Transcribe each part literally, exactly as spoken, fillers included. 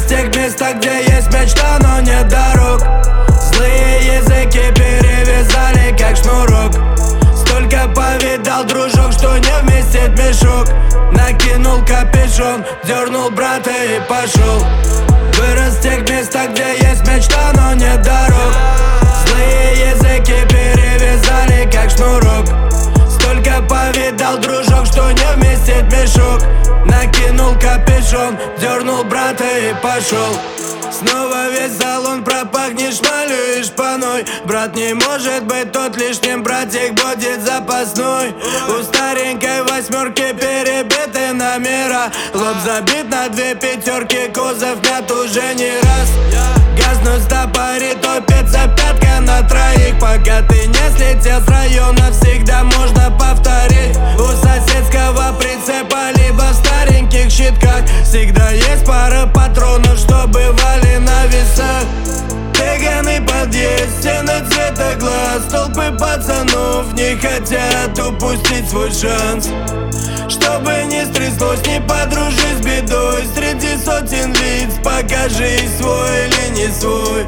в тех местах, где есть мечта, но нет дорог. Злые языки перевязали, как шнурок. Столько повидал, дружок, что не вместит мешок. Накинул капюшон, дернул брата и пошел. Вырос в тех местах, где есть мечта, но нет дорог. Злые языки перевязали, как шнурок. Столько повидал, дружок, что не вместит мешок. Накинул капюшон, дернул брата и пошел. Снова весь салон пропахнешь шмалью и шпаной. Брат не может быть тут лишним, братик будет запасной. У старенькой восьмерки перебиты номера. Лоб забит на две пятерки, кузов нет уже не раз. Газнуть стопорит, топится пятка на троих. Пока ты не слетел с района, всегда можно повторить. У соседского прицепа, либо в стареньких щитках всегда есть пара патронов, что бывали на весах. Пеганый подъезд, стены цвета глаз. Толпы пацанов не хотят упустить свой шанс. Чтобы не стряслось, не подружись с бедой. Среди сотен лиц покажи, свой или не свой.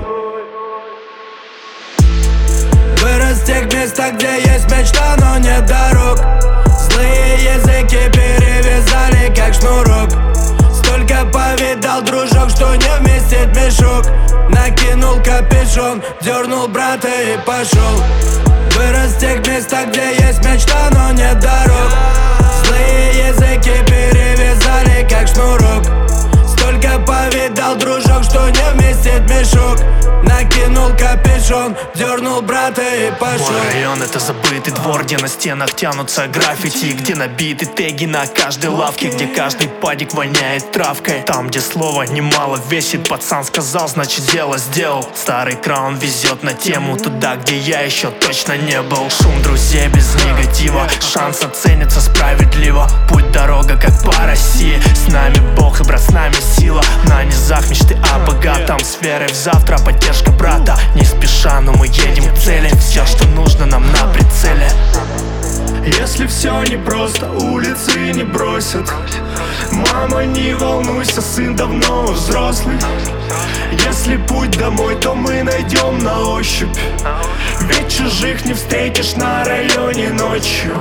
Вырос в тех местах, где есть мечта, но нет дорог. Злые языки перевязали, как шнурок. Столько повидал, дружок, что не вместит мешок. Накинул капюшон, дернул брата и пошел. Вырос в тех местах, где есть мечта, но нет дорог. Злые языки перевязали, как шнурок. Столько повидал, дружок, что не вместит мешок. Накинул капюшон, дернул брата и пошел. Мой район — это забытый двор, где на стенах тянутся граффити, где набиты теги на каждой лавке, где каждый падик воняет травкой. Там, где слово немало весит, пацан сказал, значит дело сделал. Старый краун везет на тему туда, где я еще точно не был. Шум друзей без негатива, шанс оценится справедливо. Путь дорога как по России, с нами Бог и брат, с нами сила. На низах мечты о богатом, с верой в завтра, поддержка брата. Не спеша, но мы едем к цели, все, что нужно нам на прицеле. Если все непросто, улицы не бросят. Мама, не волнуйся, сын давно взрослый. Если путь домой, то мы найдем на ощупь. Ведь чужих не встретишь на районе ночью.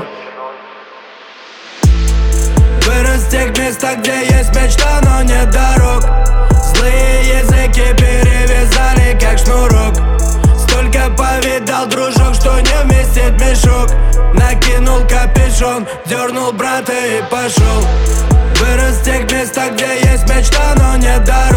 Вырос в тех местах, где есть мечта, но нет дорог. Злые языки перевязали, как шнурок. Столько повидал, дружок, что не вместит мешок. Накинул капюшон, дернул брата и пошел. Вырос в тех местах, где есть мечта, но нет дорог.